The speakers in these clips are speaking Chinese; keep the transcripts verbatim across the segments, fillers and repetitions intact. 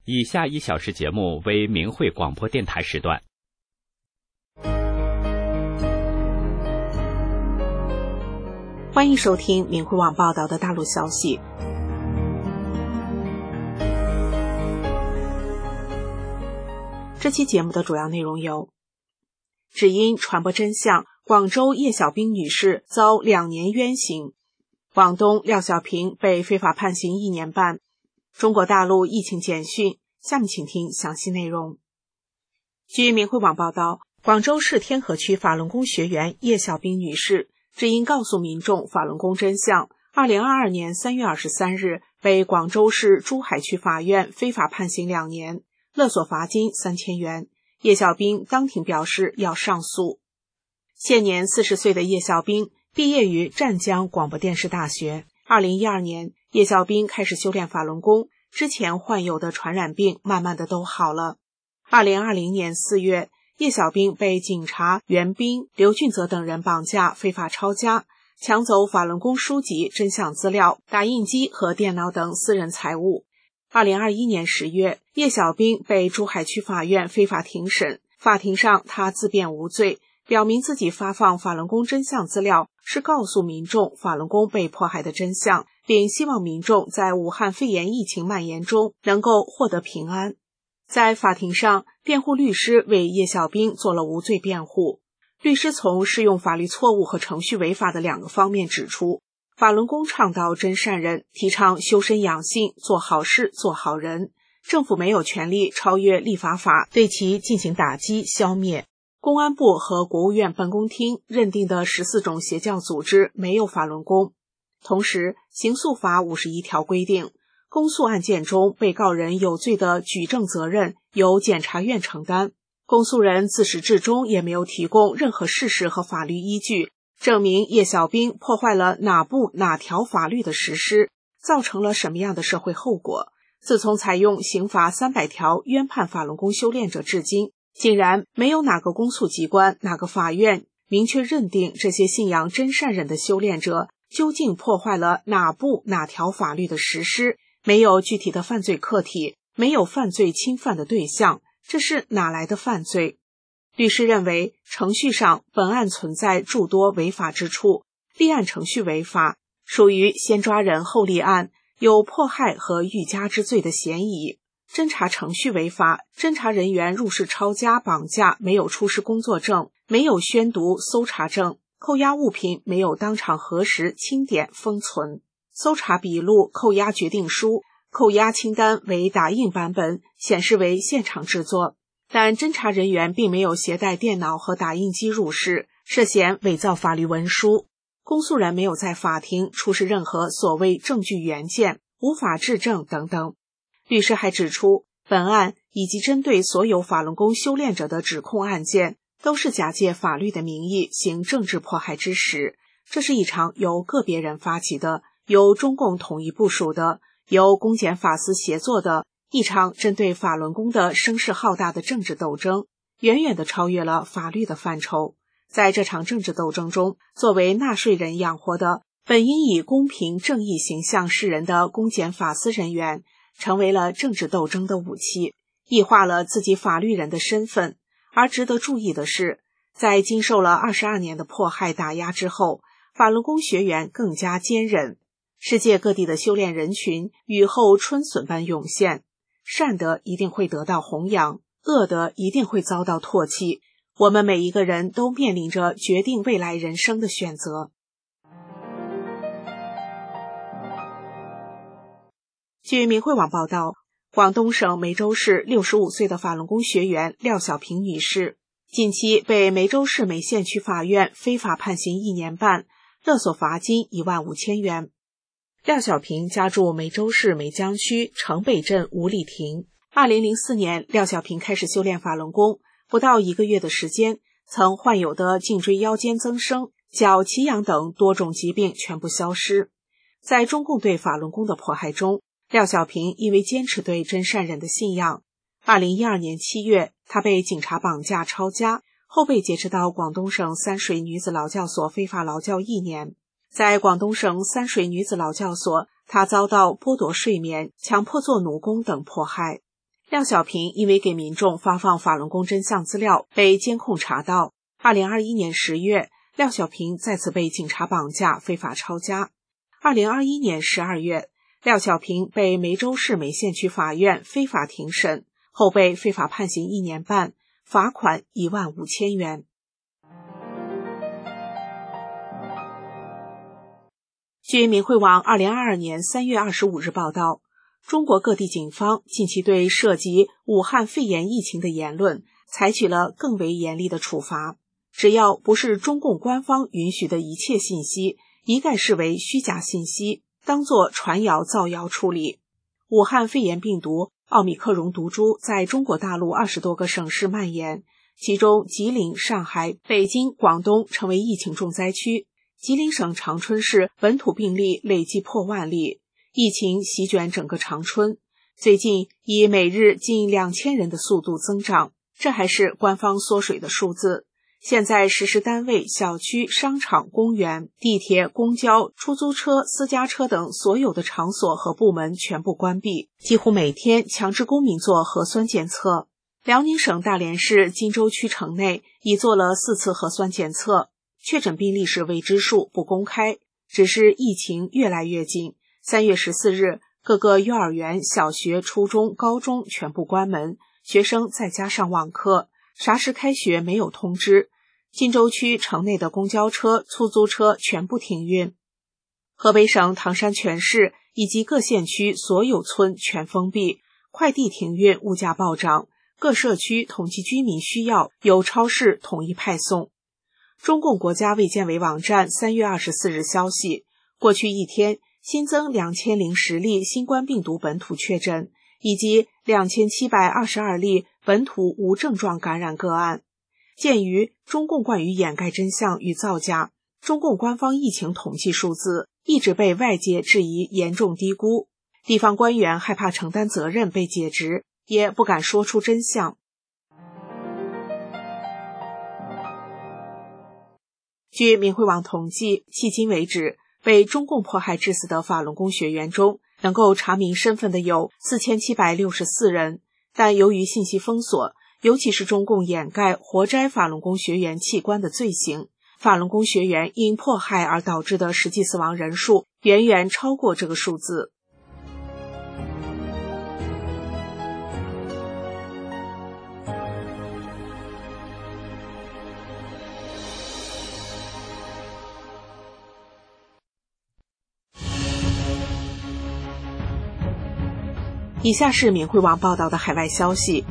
以下一小时节目为明慧广播电台时段。 欢迎收听明慧网报道的大陆消息。这期节目的主要内容有：只因传播真相，广州叶小兵女士遭两年冤刑；广东廖小平被非法判刑一年半；中国大陆疫情简讯。下面请听详细内容。据明慧网报道，广州市天河区法轮功学员叶小兵女士只因告诉民众法轮功真相，二零二二年三月二十三日被广州市珠海区法院非法判刑两年，勒索罚金三千元。叶小兵当庭表示要上诉。现年四十岁的叶小兵毕业于湛江广播电视大学。二零一二年，叶小兵开始修炼法轮功，之前患有的传染病慢慢的都好了。二零二零年四月，叶小兵被警察袁斌、刘俊泽等人绑架，非法抄家，抢走法轮功书籍、真相资料、打印机和电脑等私人财物。二零二一年十月，叶小兵被珠海区法院非法庭审，法庭上他自辩无罪，表明自己发放法轮功真相资料是告诉民众法轮功被迫害的真相，并希望民众在武汉肺炎疫情蔓延中能够获得平安。在法庭上，辩护律师为叶小兵做了无罪辩护。律师从适用法律错误和程序违法的两个方面指出，法轮功倡导真善人，提倡修身养性，做好事，做好人。政府没有权利超越立法法对其进行打击消灭。公安部和国务院办公厅认定的十四种邪教组织没有法轮功。同时，刑诉法五十一条规定，公诉案件中被告人有罪的举证责任由检察院承担。公诉人自始至终也没有提供任何事实和法律依据，证明叶小兵破坏了哪部哪条法律的实施，造成了什么样的社会后果。自从采用刑法三百条冤判法轮功修炼者至今，竟然没有哪个公诉机关、哪个法院明确认定这些信仰真善忍的修炼者究竟破坏了哪部哪条法律的实施，没有具体的犯罪客体，没有犯罪侵犯的对象，这是哪来的犯罪？律师认为，程序上本案存在诸多违法之处，立案程序违法，属于先抓人后立案，有迫害和欲加之罪的嫌疑。侦查程序违法，侦查人员入室抄家、绑架，没有出示工作证，没有宣读搜查证，扣押物品没有当场核实、清点、封存，搜查笔录、扣押决定书、扣押清单为打印版本，显示为现场制作，但侦查人员并没有携带电脑和打印机入室，涉嫌伪造法律文书。公诉人没有在法庭出示任何所谓证据原件，无法质证等等。律师还指出，本案以及针对所有法轮功修炼者的指控案件，都是假借法律的名义行政治迫害之实，这是一场由个别人发起的，由中共统一部署的，由公检法司协作的一场针对法轮功的声势浩大的政治斗争，远远地超越了法律的范畴。在这场政治斗争中，作为纳税人养活的，本应以公平正义形象示人的公检法司人员，成为了政治斗争的武器，异化了自己法律人的身份。而值得注意的是，在经受了二十二年的迫害打压之后，法轮功学员更加坚韧，世界各地的修炼人群雨后春笋般涌现，善德一定会得到弘扬，恶德一定会遭到唾弃。我们每一个人都面临着决定未来人生的选择。据明慧网报道，广东省梅州市六十五岁的法轮功学员廖小平女士，近期被梅州市梅县区法院非法判刑一年半，勒索罚金一万五千元。廖小平家住梅州市梅江区城北镇五里亭。二零零四年，廖小平开始修炼法轮功，不到一个月的时间，曾患有的颈椎腰间增生、脚奇痒等多种疾病全部消失。在中共对法轮功的迫害中，廖小平因为坚持对真善忍的信仰，二零一二年七月，他被警察绑架抄家，后被劫持到广东省三水女子劳教所非法劳教一年。在广东省三水女子劳教所，他遭到剥夺睡眠、强迫做奴工等迫害。 廖小平因为给民众发放法轮功真相资料被监控查到。二零二一年十月，廖小平再次被警察绑架，非法抄家。二零二一年十二月，廖小平被梅州市梅县区法院非法庭审，后被非法判刑一年半，罚款一万五千元。据明慧网二零二二年三月二十五日报道，中国各地警方近期对涉及武汉肺炎疫情的言论采取了更为严厉的处罚，只要不是中共官方允许的一切信息，一概视为虚假信息，当作传谣造谣处理。武汉肺炎病毒奥密克戎毒株在中国大陆二十多个省市蔓延，其中吉林、上海、北京、广东成为疫情重灾区。吉林省长春市本土病例累计破万例，疫情席卷整个长春，最近以每日近两千人的速度增长，这还是官方缩水的数字。现在实施单位、小区、商场、公园、地铁、公交、出租车、私家车等所有的场所和部门全部关闭，几乎每天强制公民做核酸检测。辽宁省大连市金州区城内已做了四次核酸检测，确诊病例是未知数，不公开，只是疫情越来越紧。三月十四日，各个幼儿园、小学、初中、高中全部关门，学生在家上网课，啥时开学没有通知。金州区城内的公交车、出租车全部停运。河北省唐山全市以及各县区所有村全封闭，快递停运，物价暴涨，各社区统计居民需要，由超市统一派送。中共国家卫健委网站三月二十四日消息，过去一天新增两千零十例新冠病毒本土确诊，以及两千七百二十二例本土无症状感染个案。鉴于中共惯于掩盖真相与造假，中共官方疫情统计数字一直被外界质疑严重低估，地方官员害怕承担责任被解职，也不敢说出真相。据明慧网统计，迄今为止，被中共迫害致死的法轮功学员中，能够查明身份的有四千七百六十四人，但由于信息封锁，尤其是中共掩盖活摘法轮功学员器官的罪行，法轮功学员因迫害而导致的实际死亡人数远远超过这个数字。以下是明慧网报道的海外消息，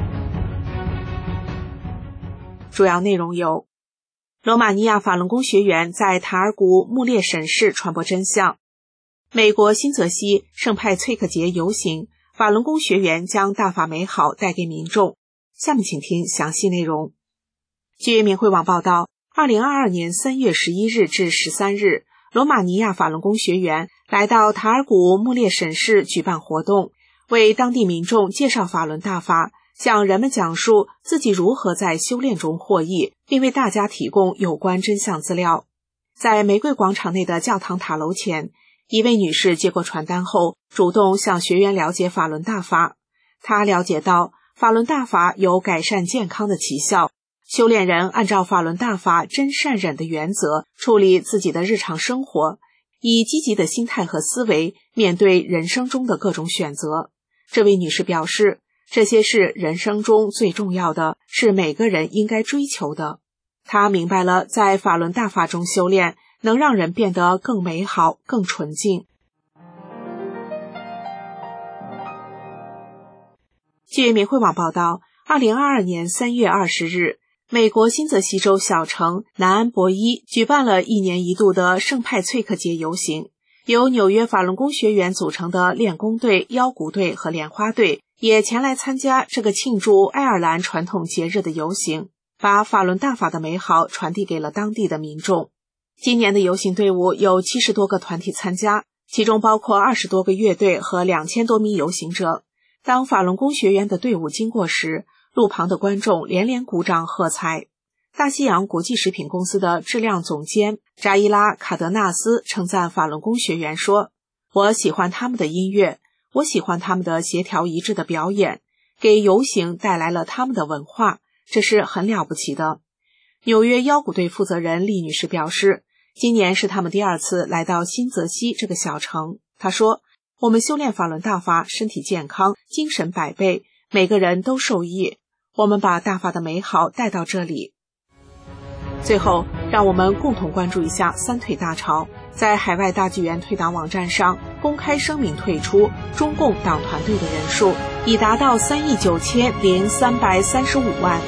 主要内容有：罗马尼亚法轮功学员在塔尔古穆列审视传播真相；美国新泽西圣派翠克节游行，法轮功学员将大法美好带给民众。下面请听详细内容。据明慧网报道，二零二二年三月十一日至十三日，罗马尼亚法轮功学员来到塔尔古穆列审视举办活动，为当地民众介绍法轮大法，向人们讲述自己如何在修炼中获益，并为大家提供有关真相资料。在玫瑰广场内的教堂塔楼前，一位女士接过传单后，主动向学员了解法轮大法。她了解到，法轮大法有改善健康的奇效，修炼人按照法轮大法真善忍的原则处理自己的日常生活，以积极的心态和思维面对人生中的各种选择。这位女士表示，这些是人生中最重要的，是每个人应该追求的。她明白了，在法轮大法中修炼，能让人变得更美好、更纯净。据明慧网报道，二零二二年三月二十日，美国新泽西州小城南安博伊举办了一年一度的圣派翠克节游行，由纽约法轮功学员组成的练功队、腰鼓队和莲花队也前来参加这个庆祝爱尔兰传统节日的游行，把法轮大法的美好传递给了当地的民众。今年的游行队伍有七十多个团体参加，其中包括二十多个乐队和两千多名游行者。当法轮功学员的队伍经过时，路旁的观众连连鼓掌喝彩。大西洋国际食品公司的质量总监扎伊拉·卡德纳斯称赞法轮功学员说，我喜欢他们的音乐，我喜欢他们的协调一致的表演， 给游行带来了他们的文化，这是很了不起的。纽约腰鼓队负责人厉女士表示，今年是他们第二次来到新泽西这个小城。她说，我们修炼法轮大法，身体健康，精神百倍，每个人都受益。我们把大法的美好带到这里。最后，让我们共同关注一下三退大潮。在海外大纪元退党网站上公开声明退出中共党团队的人数已达到三亿九千零三百三十五万。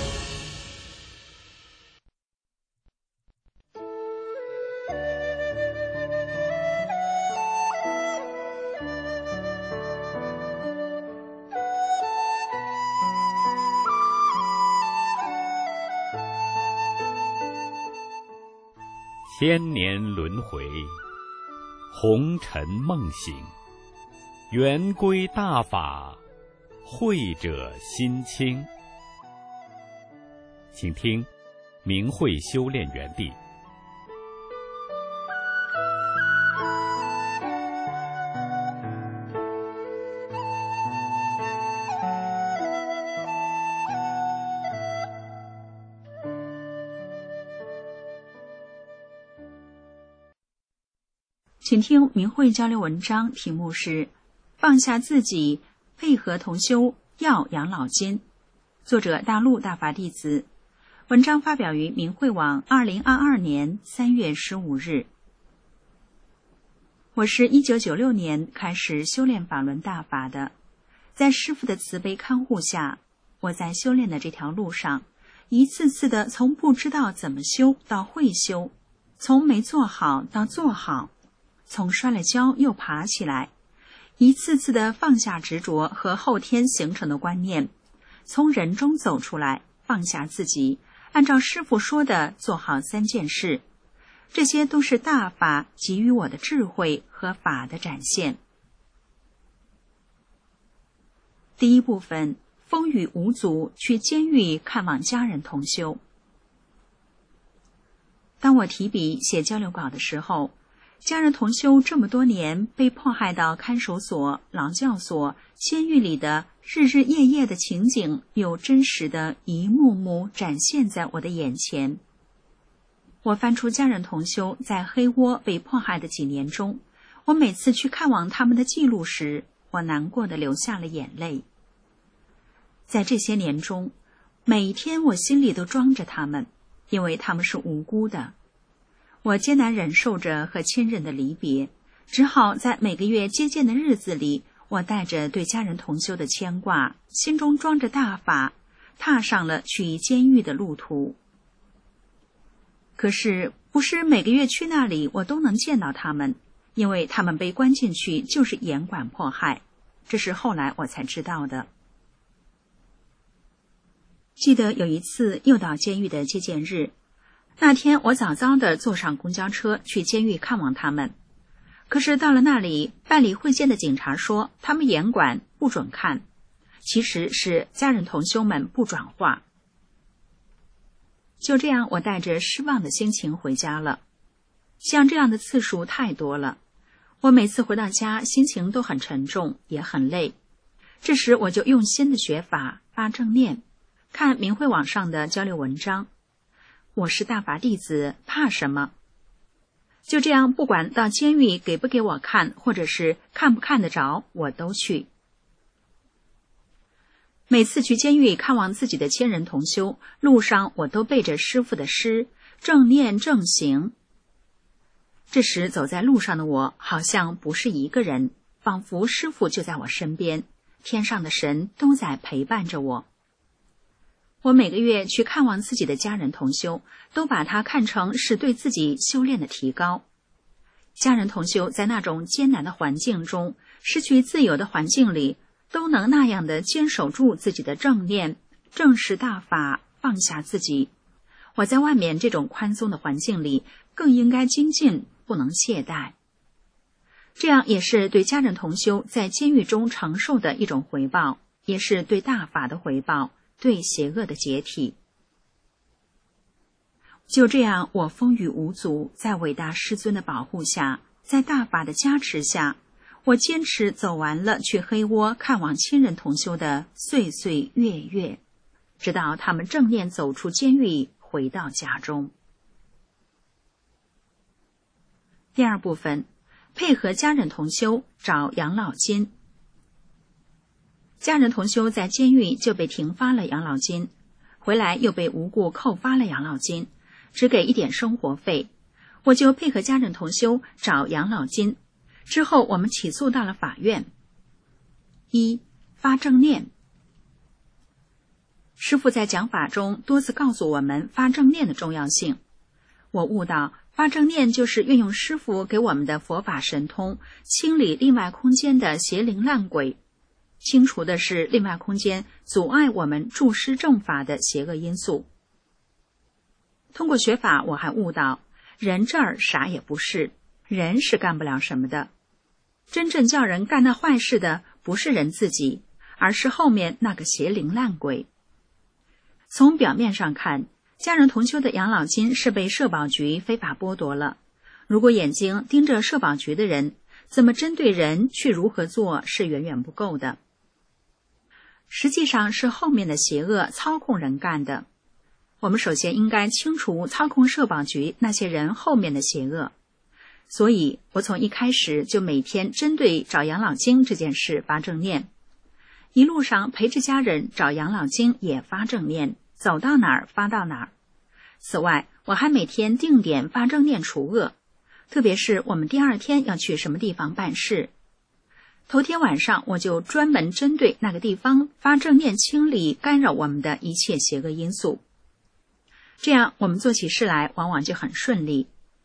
千年轮回，红尘梦醒，圆归大法，慧者心清。请听明慧修炼园地。 请听明慧交流文章，题目是放下自己，配合同修要养老金，作者大陆大法弟子。文章发表于明慧网二零二二年三月十五日。我是一九九六年开始修炼法轮大法的，在师父的慈悲看护下，我在修炼的这条路上，一次次的从不知道怎么修到会修，从没做好到做好，从摔了跤又爬起来，一次次的放下执着和后天形成的观念，从人中走出来，放下自己，按照师父说的做好三件事。这些都是大法给予我的智慧和法的展现。第一部分，风雨无阻去监狱看望家人同修。当我提笔写交流稿的时候，家人同修这么多年被迫害到看守所、劳教所、监狱里的日日夜夜的情景，又真实的一幕幕展现在我的眼前。我翻出家人同修在黑窝被迫害的几年中，我每次去看望他们的记录时，我难过的流下了眼泪。在这些年中，每一天我心里都装着他们，因为他们是无辜的。我艰难忍受着和亲人的离别，只好在每个月接见的日子里，我带着对家人同修的牵挂，心中装着大法，踏上了去监狱的路途。可是不是每个月去那里我都能见到他们，因为他们被关进去就是严管迫害，这是后来我才知道的。记得有一次又到监狱的接见日，那天我早早地坐上公交车去监狱看望他们，可是到了那里，办理会见的警察说他们严管不准看，其实是家人同修们不转化。就这样，我带着失望的心情回家了。像这样的次数太多了，我每次回到家心情都很沉重，也很累。这时我就用心的学法，发正念，看明慧网上的交流文章。我是大法弟子，怕什么？就这样，不管到监狱给不给我看，或者是看不看得着，我都去。每次去监狱看望自己的亲人同修，路上我都背着师父的诗，正念正行。这时走在路上的我好像不是一个人，仿佛师父就在我身边，天上的神都在陪伴着我。我每个月去看望自己的家人同修，都把它看成是对自己修炼的提高。家人同修在那种艰难的环境中，失去自由的环境里，都能那样的坚守住自己的正念，正视大法，放下自己。我在外面这种宽松的环境里，更应该精进，不能懈怠。这样也是对家人同修在监狱中承受的一种回报，也是对大法的回报，对邪恶的解体。就这样，我风雨无阻，在伟大师尊的保护下，在大法的加持下， 我坚持走完了去黑窝看望亲人同修的岁岁月月，直到他们正念走出监狱，回到家中。第二部分，配合家人同修找养老金。家人同修在监狱就被停发了养老金，回来又被无故扣发了养老金，只给一点生活费。我就配合家人同修找养老金，之后我们起诉到了法院。一、发正念。师父在讲法中多次告诉我们发正念的重要性。我悟到发正念就是运用师父给我们的佛法神通，清理另外空间的邪灵烂鬼，清除的是另外空间阻碍我们注师正法的邪恶因素。通过学法，我还悟到人这儿啥也不是，人是干不了什么的。真正叫人干那坏事的不是人自己，而是后面那个邪灵烂鬼。从表面上看，家人同修的养老金是被社保局非法剥夺了。如果眼睛盯着社保局的人，怎么针对人去如何做是远远不够的。实际上是后面的邪恶操控人干的。我们首先应该清除操控社保局那些人后面的邪恶。所以我从一开始就每天针对找养老金这件事发正念，一路上陪着家人找养老金也发正念，走到哪儿发到哪儿。此外，我还每天定点发正念除恶，特别是我们第二天要去什么地方办事，头天晚上我就专门针对那个地方发正念，清理干扰我们的一切邪恶因素。这样我们做起事来往往就很顺利。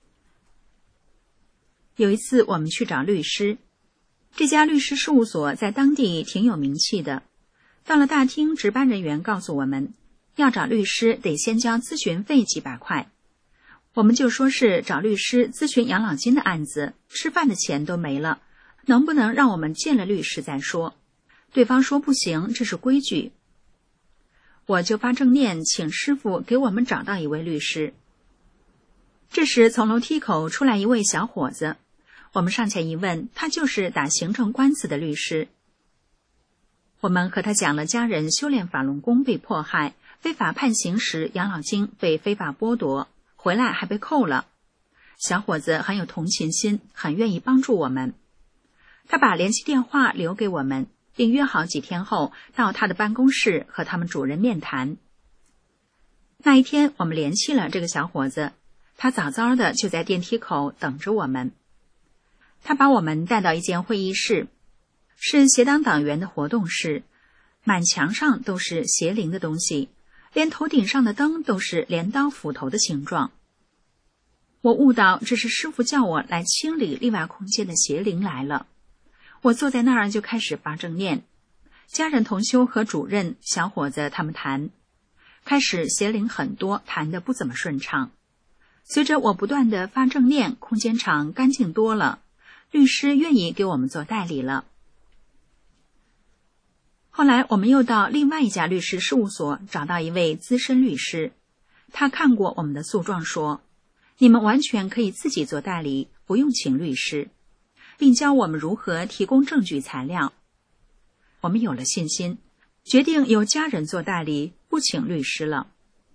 有一次我们去找律师，这家律师事务所在当地挺有名气的。到了大厅，值班人员告诉我们，要找律师得先交咨询费几百块。我们就说是找律师咨询养老金的案子，吃饭的钱都没了，能不能让我们见了律师再说？对方说不行，这是规矩。我就发正念请师父给我们找到一位律师。这时从楼梯口出来一位小伙子，我们上前一问，他就是打行政官司的律师。我们和他讲了家人修炼法轮功被迫害，非法判刑时养老金被非法剥夺，回来还被扣了。小伙子很有同情心，很愿意帮助我们。他把联系电话留给我们，并约好几天后到他的办公室和他们主任面谈。那一天我们联系了这个小伙子，他早早的就在电梯口等着我们。他把我们带到一间会议室，是协党党员的活动室，满墙上都是邪灵的东西，连头顶上的灯都是镰刀斧头的形状。我悟到这是师父叫我来清理另外空间的邪灵来了。我坐在那儿就开始发正念，家人同修和主任小伙子他们谈，开始邪灵很多，谈得不怎么顺畅。随着我不断的发正念，空间场干净多了，律师愿意给我们做代理了。后来我们又到另外一家律师事务所找到一位资深律师，他看过我们的诉状说，你们完全可以自己做代理，不用请律师，并教我们如何提供证据材料。我们有了信心，决定由家人做代理，不请律师了。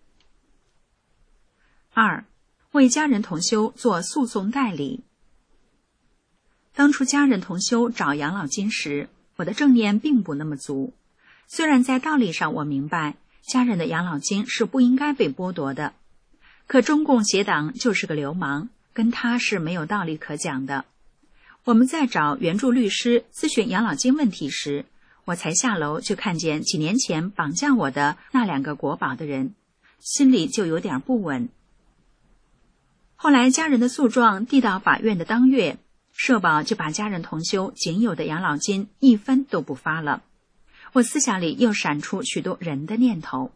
二、为家人同修做诉讼代理。当初家人同修找养老金时，我的正念并不那么足。虽然在道理上我明白家人的养老金是不应该被剥夺的，可中共邪党就是个流氓，跟他是没有道理可讲的。我们在找援助律师咨询养老金问题时，我才下楼就看见几年前绑架我的那两个国宝的人，心里就有点不稳。后来家人的诉状递到法院的当月，社保就把家人同修仅有的养老金一分都不发了。我思想里又闪出许多人的念头。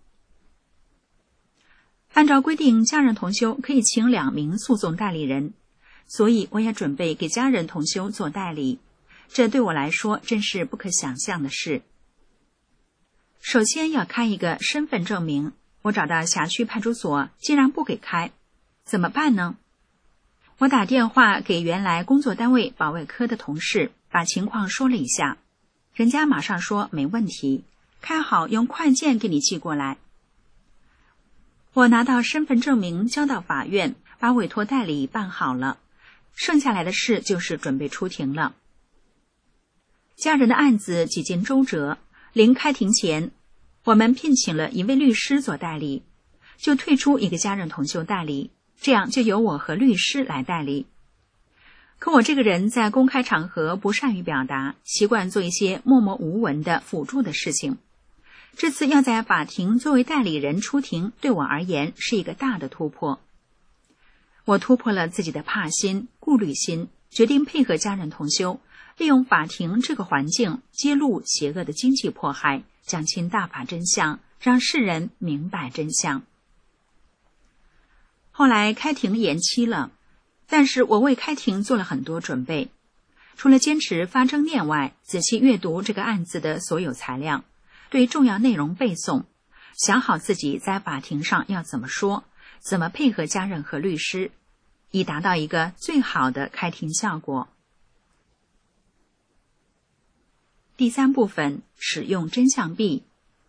按照规定，家人同修可以请两名诉讼代理人，所以我也准备给家人同修做代理。这对我来说真是不可想象的事。首先要开一个身份证明，我找到辖区派出所，竟然不给开，怎么办呢？我打电话给原来工作单位保卫科的同事， 把情况说了一下，人家马上说没问题，开好用快件给你寄过来。我拿到身份证明交到法院，把委托代理办好了，剩下来的事就是准备出庭了。家人的案子几经周折，临开庭前，我们聘请了一位律师做代理，就退出一个家人同修代理，这样就由我和律师来代理。可我这个人在公开场合不善于表达，习惯做一些默默无闻的辅助的事情。这次要在法庭作为代理人出庭，对我而言是一个大的突破。我突破了自己的怕心、顾虑心，决定配合家人同修，利用法庭这个环境，揭露邪恶的经济迫害，讲清大法真相，让世人明白真相。后来开庭延期了，但是我为开庭做了很多准备，除了坚持发正念外，仔细阅读这个案子的所有材料，对重要内容背诵，想好自己在法庭上要怎么说，怎么配合家人和律师，以达到一个最好的开庭效果。第三部分，使用真相币。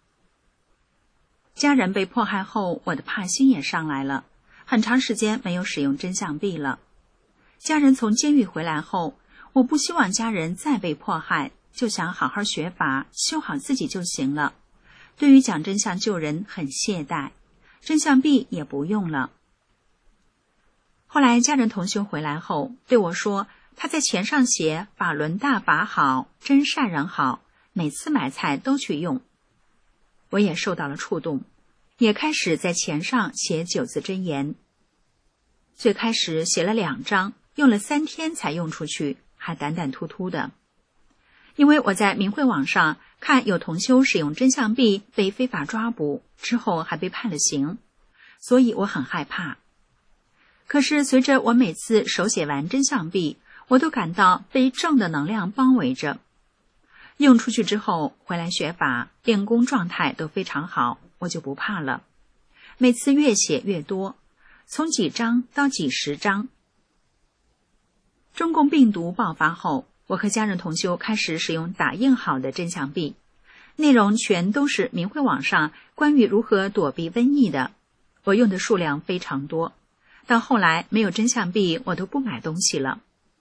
家人被迫害后，我的怕心也上来了，很长时间没有使用真相币了。家人从监狱回来后，我不希望家人再被迫害，就想好好学法，修好自己就行了。对于讲真相救人很懈怠，真相币也不用了。后来家人同修回来后对我说，他在钱上写法轮大法好，真善人好，每次买菜都去用。我也受到了触动，也开始在钱上写九字真言。最开始写了两张，用了三天才用出去，还胆胆突突的。因为我在明慧网上看有同修使用真相币被非法抓捕，之后还被判了刑，所以我很害怕。可是随着我每次手写完真相币，我都感到被正的能量包围着。用出去之后回来学法，练功状态都非常好，我就不怕了。每次越写越多，从几张到几十张。中共病毒爆发后，我和家人同修开始使用打印好的真相币，内容全都是明慧网上关于如何躲避瘟疫的，我用的数量非常多。到后来没有真相币，我都不买东西了。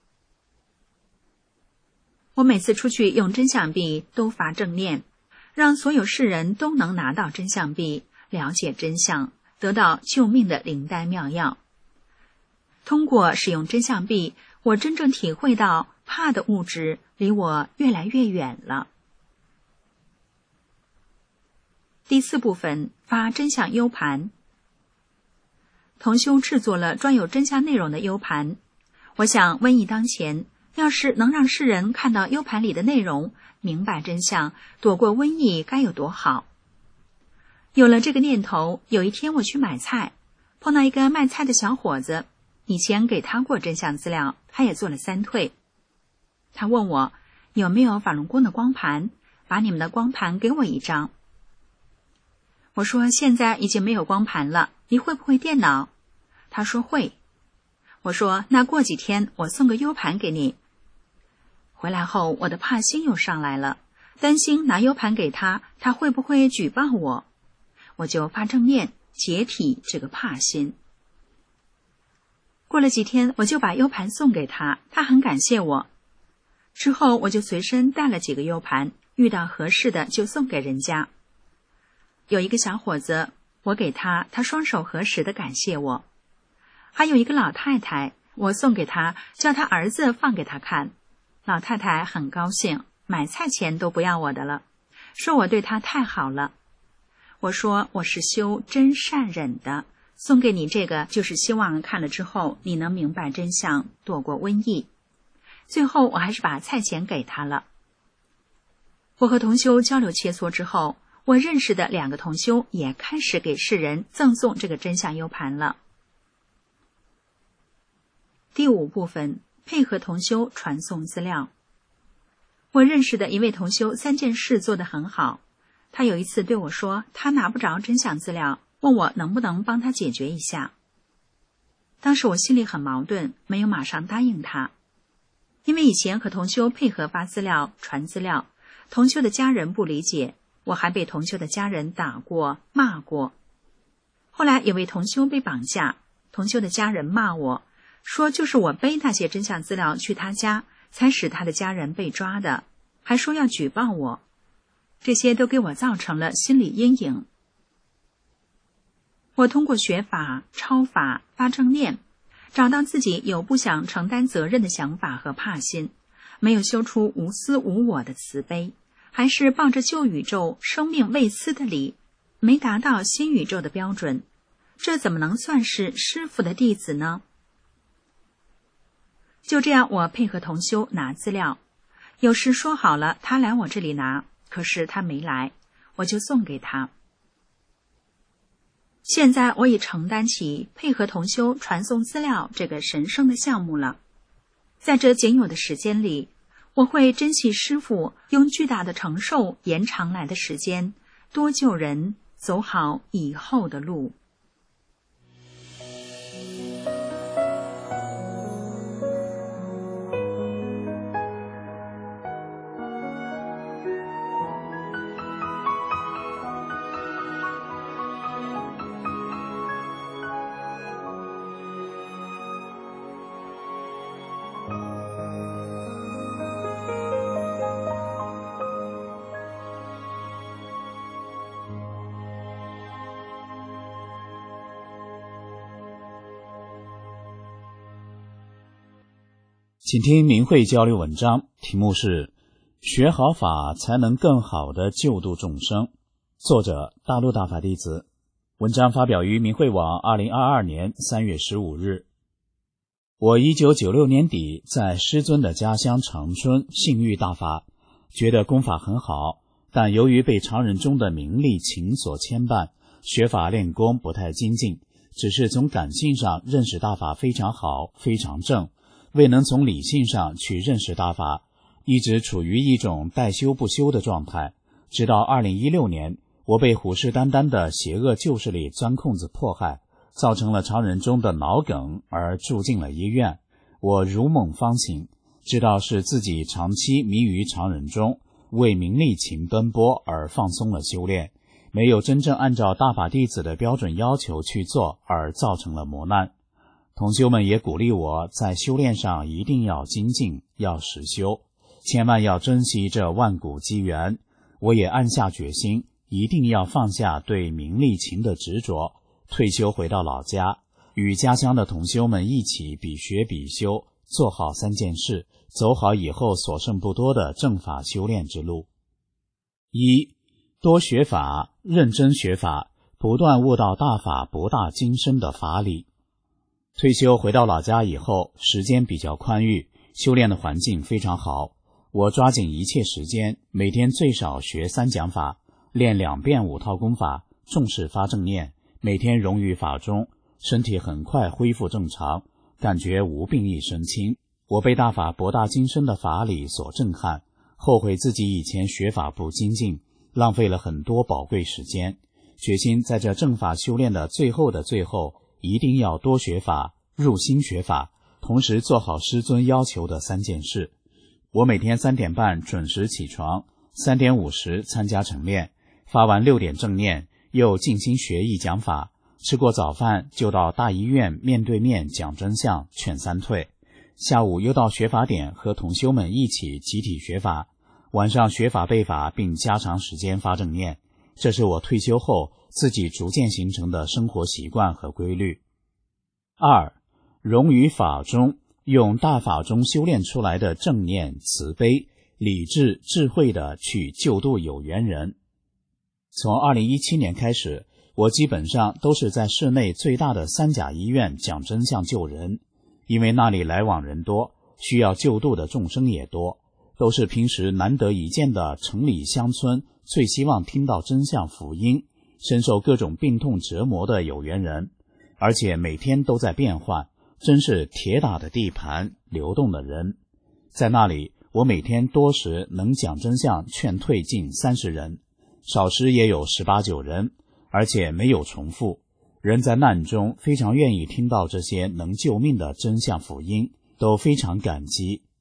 我每次出去用真相币都发正念，让所有世人都能拿到真相币，了解真相，得到救命的灵丹妙药。通过使用真相币，我真正体会到怕的物质离我越来越远了。第四部分，发真相 U 盘。同修制作了专有真相内容的 U 盘，我想瘟疫当前，要是能让世人看到 U 盘里的内容，明白真相，躲过瘟疫该有多好。有了这个念头，有一天我去买菜，碰到一个卖菜的小伙子，以前给他过真相资料，他也做了三退。他问我有没有法轮功的光盘，把你们的光盘给我一张。我说现在已经没有光盘了，你会不会电脑？他说会。我说那过几天我送个 U 盘给你。回来后我的怕心又上来了，担心拿 U 盘给他，他会不会举报我？我就发正念解体这个怕心。过了几天我就把 U 盘送给他，他很感谢我。之后我就随身带了几个 U 盘，遇到合适的就送给人家。有一个小伙子，我给他，他双手合十的感谢我。还有一个老太太，我送给他，叫他儿子放给他看。老太太很高兴，买菜钱都不要我的了，说我对他太好了。我说我是修真善忍的，送给你这个就是希望看了之后你能明白真相，躲过瘟疫。最后我还是把菜钱给他了。我和同修交流切磋之后，我认识的两个同修也开始给世人赠送这个真相 U 盘了。第五部分，配合同修传送资料。我认识的一位同修三件事做得很好，他有一次对我说他拿不着真相资料，问我能不能帮他解决一下。当时我心里很矛盾，没有马上答应他。 因为以前和同修配合发资料、传资料，同修的家人不理解，我还被同修的家人打过、骂过。后来有位同修被绑架，同修的家人骂我，说就是我背那些真相资料去他家，才使他的家人被抓的，还说要举报我。这些都给我造成了心理阴影。我通过学法、超法、发正念，找到自己有不想承担责任的想法和怕心，没有修出无私无我的慈悲，还是抱着旧宇宙生命未私的理，没达到新宇宙的标准，这怎么能算是师父的弟子呢？就这样，我配合同修拿资料，有时说好了他来我这里拿，可是他没来，我就送给他。现在我已承担起配合同修传送资料这个神圣的项目了。在这仅有的时间里，我会珍惜师父用巨大的承受延长来的时间，多救人，走好以后的路。 请听明慧交流文章，题目是学好法才能更好地救度众生，作者大陆大法弟子。文章发表于明慧网二零二二年三月十五日。我一九九六年底在师尊的家乡长春信遇大法，觉得功法很好，但由于被常人中的名利情所牵绊，学法练功不太精进，只是从感性上认识大法非常好，非常正，未能从理性上去认识大法，一直处于一种待修不修的状态。直到二零一六年，我被虎视眈眈的邪恶旧势力钻空子迫害，造成了常人中的脑梗而住进了医院。我如梦方醒，知道是自己长期迷于常人中，为名利情奔波而放松了修炼，没有真正按照大法弟子的标准要求去做，而造成了磨难。同修们也鼓励我在修炼上一定要精进，要实修，千万要珍惜这万古机缘。我也暗下决心，一定要放下对名利情的执着，退休回到老家，与家乡的同修们一起比学比修，做好三件事，走好以后所剩不多的正法修炼之路。一、多学法，认真学法，不断悟到大法博大精深的法理。退休回到老家以后，时间比较宽裕，修炼的环境非常好。我抓紧一切时间，每天最少学三讲法，练两遍五套功法，重视发正念，每天融于法中，身体很快恢复正常，感觉无病一身轻。我被大法博大精深的法理所震撼，后悔自己以前学法不精进，浪费了很多宝贵时间，决心在这正法修炼的最后的最后，一定要多学法，入心学法，同时做好师尊要求的三件事。我每天三点半准时起床，三点五十参加晨练，发完六点正念，又静心学一讲法，吃过早饭就到大医院面对面讲真相，劝三退。下午又到学法点和同修们一起集体学法，晚上学法背法并加长时间发正念。这是我退休后自己逐渐形成的生活习惯和规律。二、融于法中，用大法中修炼出来的正念、慈悲、理智、智慧的去救度有缘人。从二零一七年开始，我基本上都是在市内最大的三甲医院讲真相救人，因为那里来往人多，需要救度的众生也多，都是平时难得一见的城里乡村最希望听到真相福音，深受各种病痛折磨的有缘人，而且每天都在变换，真是铁打的地盘，流动的人。在那里，我每天多时能讲真相劝退近三十人，少时也有十八九人，而且没有重复。人在难中非常愿意听到这些能救命的真相福音，都非常感激。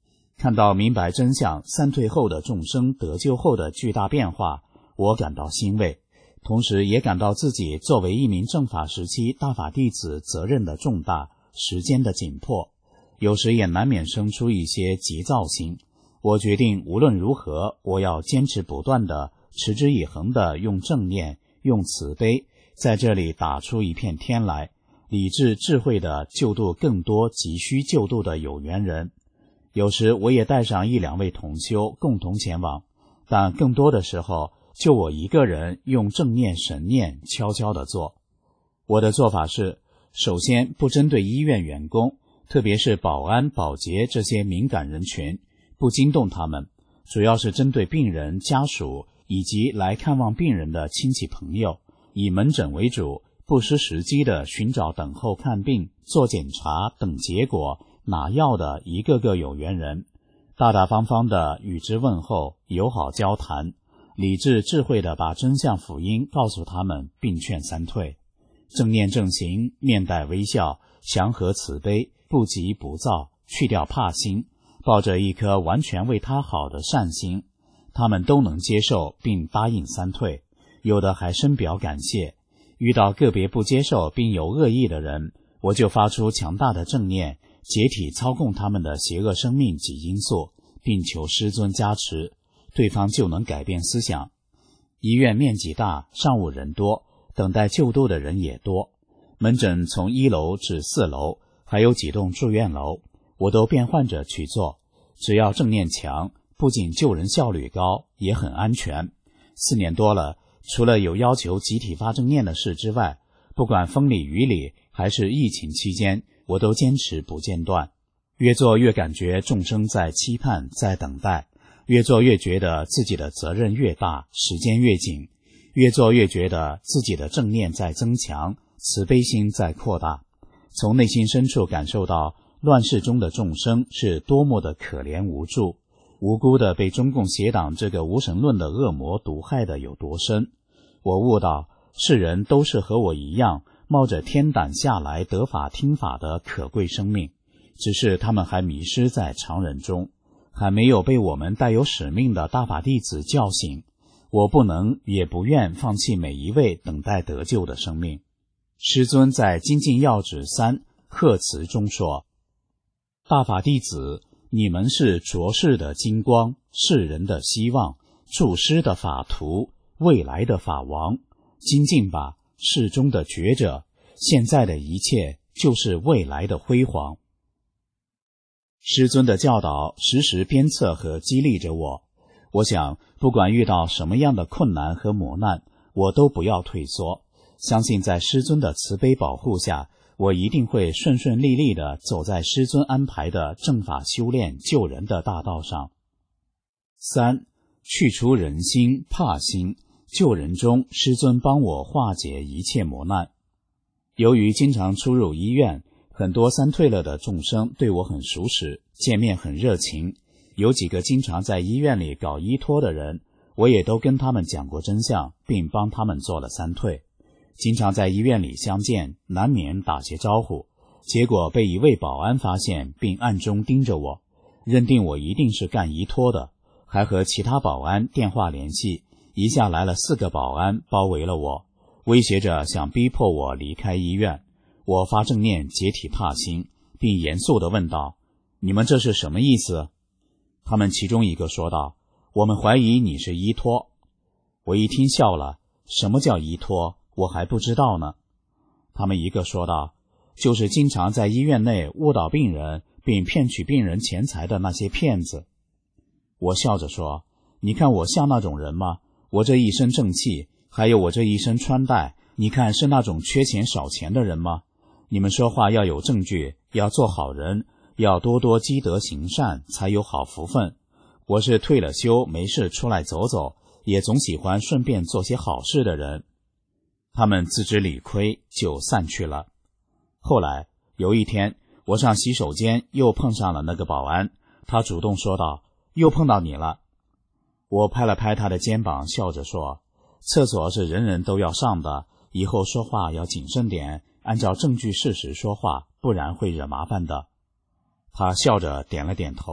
看到明白真相三退后的众生得救后的巨大变化，我感到欣慰，同时也感到自己作为一名正法时期大法弟子责任的重大，时间的紧迫，有时也难免生出一些急躁心。我决定无论如何，我要坚持不断的、持之以恒的用正念、用慈悲，在这里打出一片天来，理智智慧的救度更多急需救度的有缘人。有时我也带上一两位同修共同前往，但更多的时候就我一个人用正念神念悄悄地做。我的做法是，首先不针对医院员工，特别是保安、保洁这些敏感人群，不惊动他们，主要是针对病人家属以及来看望病人的亲戚朋友，以门诊为主，不失时机地寻找等候看病、做检查、等结果、拿药的一个个有缘人，大大方方地与之问候，友好交谈，理智智慧地把真相福音告诉他们，并劝三退。正念正行，面带微笑，祥和慈悲，不急不躁，去掉怕心，抱着一颗完全为他好的善心，他们都能接受并答应三退，有的还深表感谢。遇到个别不接受并有恶意的人，我就发出强大的正念，解体操控他们的邪恶生命及因素，并求师尊加持，对方就能改变思想。医院面积大，上午人多，等待救度的人也多，门诊从一楼至四楼，还有几栋住院楼，我都变换着去做。只要正念强，不仅救人效率高，也很安全。四年多了，除了有要求集体发正念的事之外，不管风里雨里还是疫情期间，我都坚持不间断。越做越感觉众生在期盼，在等待，越做越觉得自己的责任越大，时间越紧，越做越觉得自己的正念在增强，慈悲心在扩大。从内心深处感受到乱世中的众生是多么的可怜无助，无辜的被中共邪党这个无神论的恶魔毒害的有多深。我悟到世人都是和我一样冒着天胆下来得法听法的可贵生命，只是他们还迷失在常人中，还没有被我们带有使命的大法弟子叫醒。我不能也不愿放弃每一位等待得救的生命。师尊在精进要旨三贺词中说，大法弟子，你们是浊世的金光，世人的希望，助师的法图，未来的法王，精进吧，世中的觉者，现在的一切就是未来的辉煌。师尊的教导时时鞭策和激励着我，我想不管遇到什么样的困难和磨难，我都不要退缩，相信在师尊的慈悲保护下，我一定会顺顺利利地走在师尊安排的正法修炼救人的大道上。三，去除人心怕心，救人中师尊帮我化解一切磨难。由于经常出入医院，很多三退了的众生对我很熟识，见面很热情，有几个经常在医院里搞依托的人，我也都跟他们讲过真相，并帮他们做了三退。经常在医院里相见，难免打些招呼，结果被一位保安发现，并暗中盯着我，认定我一定是干依托的，还和其他保安电话联系，一下来了四个保安包围了我，威胁着想逼迫我离开医院。我发正念解体怕心，并严肃地问道，你们这是什么意思？他们其中一个说道，我们怀疑你是依托。我一听笑了，什么叫依托？我还不知道呢。他们一个说道，就是经常在医院内误导病人并骗取病人钱财的那些骗子。我笑着说，你看我像那种人吗？我这一身正气，还有我这一身穿戴，你看是那种缺钱少钱的人吗？你们说话要有证据，要做好人，要多多积德行善，才有好福分。我是退了休没事出来走走，也总喜欢顺便做些好事的人。他们自知理亏，就散去了。后来有一天，我上洗手间又碰上了那个保安，他主动说道，又碰到你了。我拍了拍他的肩膀，笑着说，厕所是人人都要上的，以后说话要谨慎点，按照证据事实说话，不然会惹麻烦的。他笑着点了点头，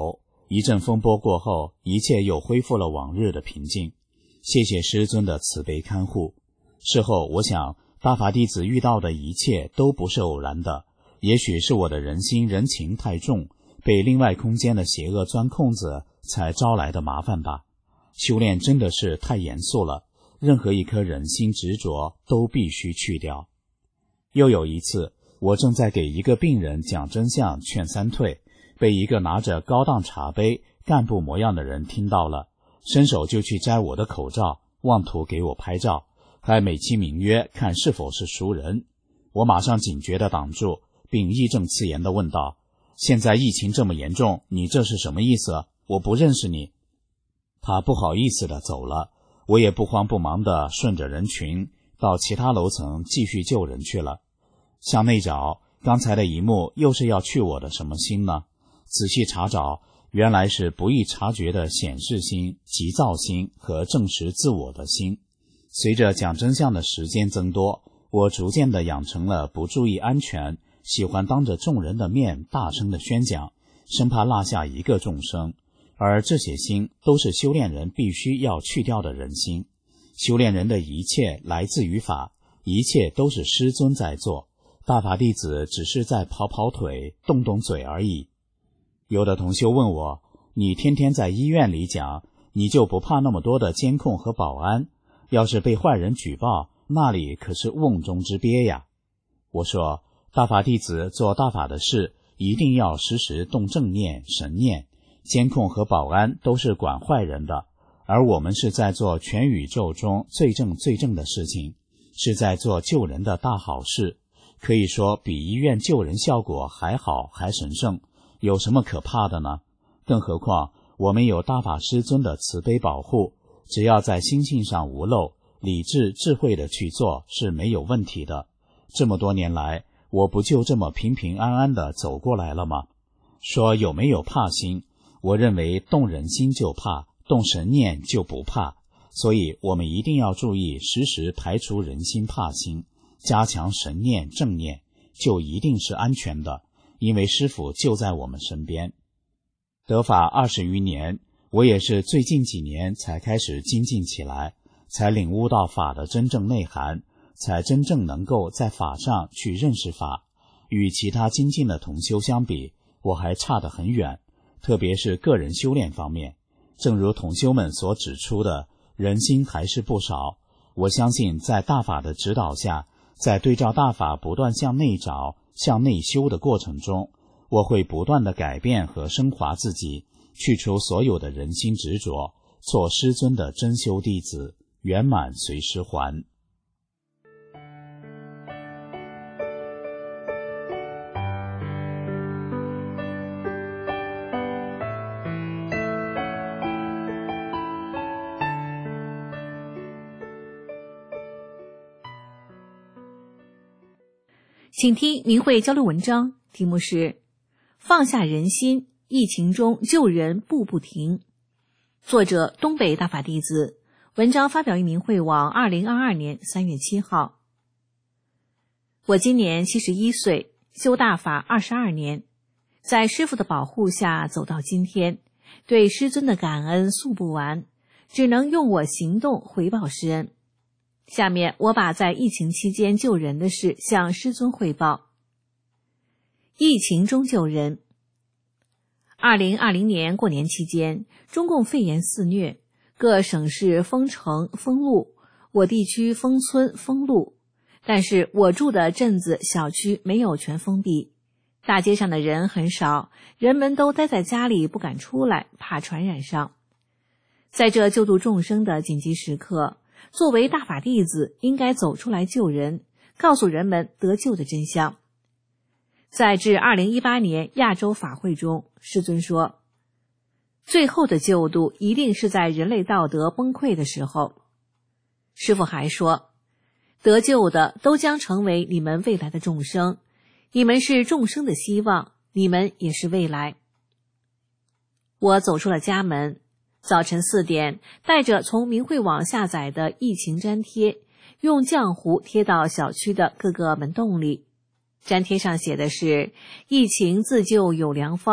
一阵风波过后，一切又恢复了往日的平静。谢谢师尊的慈悲看护。事后我想，大法弟子遇到的一切都不是偶然的，也许是我的人心人情太重，被另外空间的邪恶钻空子才招来的麻烦吧。修炼真的是太严肃了，任何一颗人心执着都必须去掉。又有一次，我正在给一个病人讲真相劝三退，被一个拿着高档茶杯干部模样的人听到了，伸手就去摘我的口罩，妄图给我拍照，还美其名曰看是否是熟人。我马上警觉地挡住，并义正辞严地问道：现在疫情这么严重，你这是什么意思？我不认识你。他不好意思地走了，我也不慌不忙地顺着人群到其他楼层继续救人去了。向内找，刚才的一幕又是要去我的什么心呢？仔细查找，原来是不易察觉的显示心、急躁心和证实自我的心。随着讲真相的时间增多，我逐渐地养成了不注意安全，喜欢当着众人的面大声地宣讲，生怕落下一个众生。而这些心都是修炼人必须要去掉的人心。修炼人的一切来自于法，一切都是师尊在做，大法弟子只是在跑跑腿、动动嘴而已。有的同修问我，你天天在医院里讲，你就不怕那么多的监控和保安？要是被坏人举报，那里可是瓮中之鳖呀。我说，大法弟子做大法的事，一定要时时动正念、神念，监控和保安都是管坏人的，而我们是在做全宇宙中最正最正的事情，是在做救人的大好事，可以说比医院救人效果还好还神圣，有什么可怕的呢？更何况我们有大法师尊的慈悲保护，只要在心性上无漏，理智智慧的去做是没有问题的。这么多年来，我不就这么平平安安的走过来了吗？说有没有怕心？我认为动人心就怕，动神念就不怕，所以我们一定要注意时时排除人心怕心，加强神念正念，就一定是安全的，因为师父就在我们身边。得法二十余年，我也是最近几年才开始精进起来，才领悟到法的真正内涵，才真正能够在法上去认识法。与其他精进的同修相比，我还差得很远，特别是个人修炼方面。正如同修们所指出的，人心还是不少。我相信在大法的指导下，在对照大法不断向内找、向内修的过程中，我会不断地改变和升华自己，去除所有的人心执着，做师尊的真修弟子，圆满随师还。 请听明慧交流文章，题目是放下人心，疫情中救人步步停。作者东北大法弟子，文章发表于明慧网二零二二年三月七号。我今年七十一岁，修大法二十二年，在师父的保护下走到今天，对师尊的感恩诉不完，只能用我行动回报师恩。下面我把在疫情期间救人的事向师尊汇报。疫情中救人。二零二零年过年期间，中共肺炎肆虐，各省市封城封路，我地区封村封路，但是我住的镇子小区没有全封闭，大街上的人很少，人们都待在家里不敢出来，怕传染上。在这救度众生的紧急时刻，作为大法弟子，应该走出来救人，告诉人们得救的真相。在至二零一八年亚洲法会中，师尊说，最后的救度一定是在人类道德崩溃的时候。师父还说，得救的都将成为你们未来的众生，你们是众生的希望，你们也是未来。我走出了家门，早晨四点，带着从明慧网下载的疫情粘贴，用浆糊贴到小区的各个门洞里。粘贴上写的是，疫情自救有良方，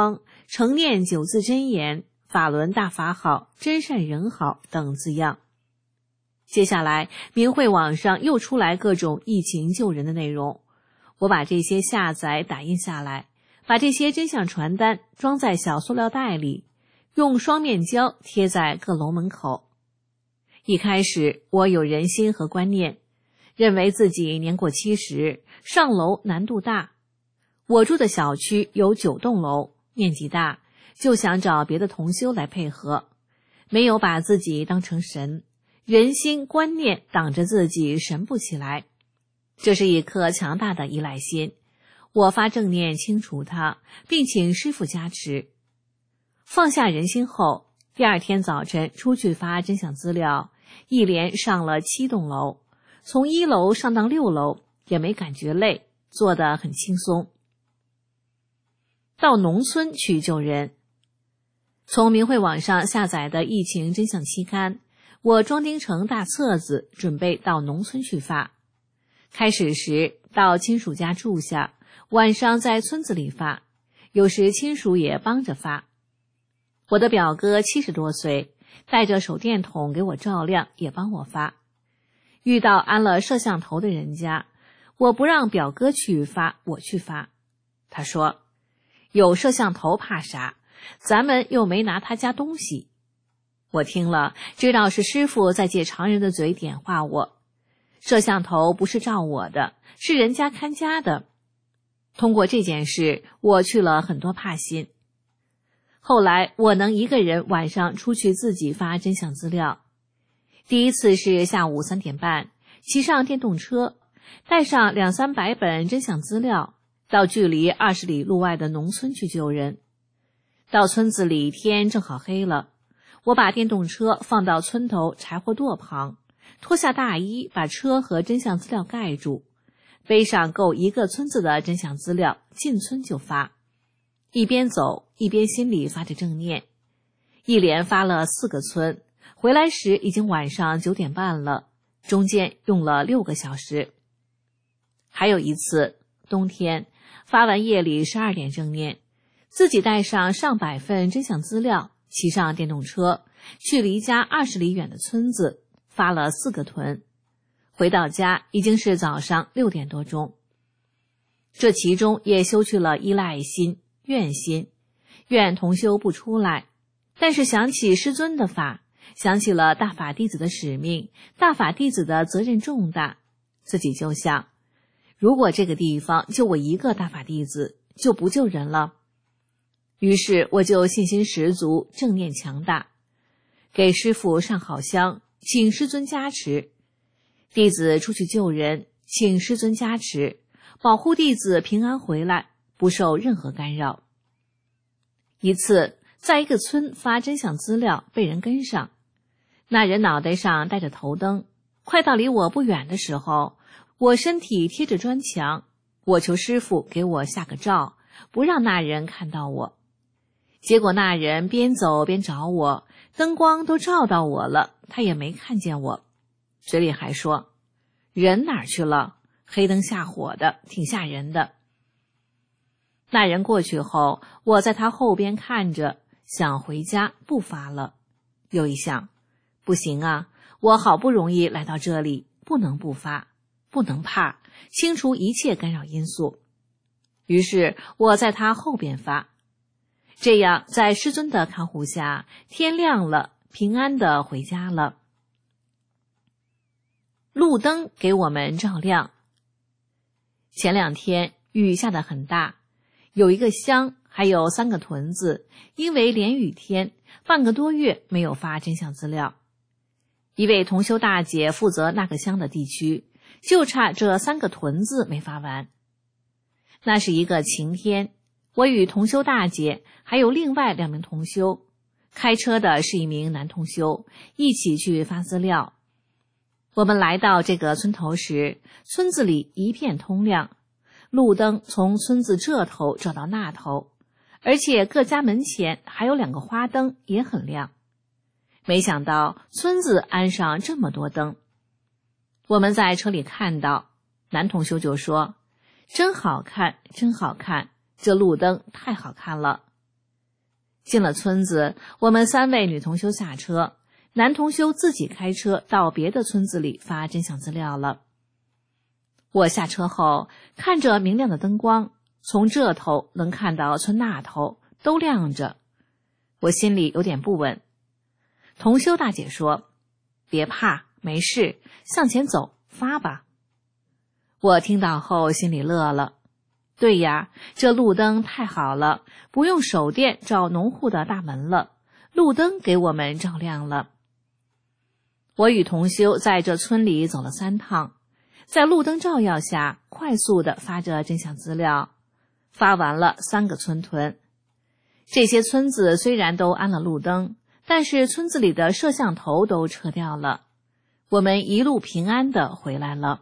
常念九字真言，法轮大法好，真善人好等字样。接下来明慧网上又出来各种疫情救人的内容，我把这些下载打印下来，把这些真相传单装在小塑料袋里，用双面胶贴在各楼门口。一开始我有人心和观念，认为自己年过七十，上楼难度大。我住的小区有九栋楼，面积大，就想找别的同修来配合，没有把自己当成神，人心观念挡着自己神不起来。这是一颗强大的依赖心，我发正念清除它，并请师父加持。放下人心后，第二天早晨出去发真相资料，一连上了七栋楼，从一楼上到六楼，也没感觉累，做得很轻松。到农村去救人。从明慧网上下载的疫情真相期刊，我装订成大册子，准备到农村去发。开始时到亲属家住下，晚上在村子里发，有时亲属也帮着发。我的表哥七十多岁，带着手电筒给我照亮，也帮我发。遇到安了摄像头的人家，我不让表哥去发，我去发。他说，有摄像头怕啥？咱们又没拿他家东西。我听了，知道是师父在借常人的嘴点化我。摄像头不是照我的，是人家看家的。通过这件事，我去了很多怕心。后来我能一个人晚上出去自己发真相资料。第一次是下午三点半，骑上电动车，带上两三百本真相资料，到距离二十里路外的农村去救人。到村子里天正好黑了，我把电动车放到村头柴火垛旁，脱下大衣把车和真相资料盖住，背上够一个村子的真相资料，进村就发。一边走一边心里发着正念，一连发了四个村，回来时已经晚上九点半了，中间用了六个小时。还有一次冬天，发完夜里十二点正念，自己带上上百份真相资料，骑上电动车去离家二十里远的村子，发了四个屯。回到家已经是早上六点多钟。这其中也修去了依赖心、怨心，怨同修不出来，但是想起师尊的法，想起了大法弟子的使命，大法弟子的责任重大，自己就想，如果这个地方就我一个大法弟子，就不救人了。于是我就信心十足，正念强大，给师父上好香，请师尊加持。弟子出去救人，请师尊加持，保护弟子平安回来，不受任何干扰。一次在一个村发真相资料，被人跟上，那人脑袋上戴着头灯，快到离我不远的时候，我身体贴着砖墙，我求师父给我下个照，不让那人看到我。结果那人边走边找我，灯光都照到我了，他也没看见我，嘴里还说，人哪儿去了？黑灯瞎火的，挺吓人的。那人过去后，我在他后边看着，想回家不发了。又一想，不行啊，我好不容易来到这里，不能不发，不能怕，清除一切干扰因素。于是我在他后边发。这样在师尊的看护下，天亮了，平安地回家了。路灯给我们照亮。前两天雨下得很大，有一个乡还有三个屯子，因为连雨天，半个多月没有发真相资料。一位同修大姐负责那个乡的地区，就差这三个屯子没发完。那是一个晴天，我与同修大姐还有另外两名同修，开车的是一名男同修，一起去发资料。我们来到这个村头时，村子里一片通亮，路灯从村子这头照到那头，而且各家门前还有两个花灯也很亮。没想到村子安上这么多灯。我们在车里看到，男同修就说，真好看，真好看，这路灯太好看了。 进了村子，我们三位女同修下车，男同修自己开车到别的村子里发真相资料了。我下车后，看着明亮的灯光，从这头能看到村那头都亮着，我心里有点不稳。同修大姐说：“别怕，没事，向前走，发吧。”我听到后心里乐了。对呀，这路灯太好了，不用手电照农户的大门了，路灯给我们照亮了。我与同修在这村里走了三趟，在路灯照耀下，快速地发着真相资料，发完了三个村屯。这些村子虽然都安了路灯，但是村子里的摄像头都撤掉了，我们一路平安地回来了。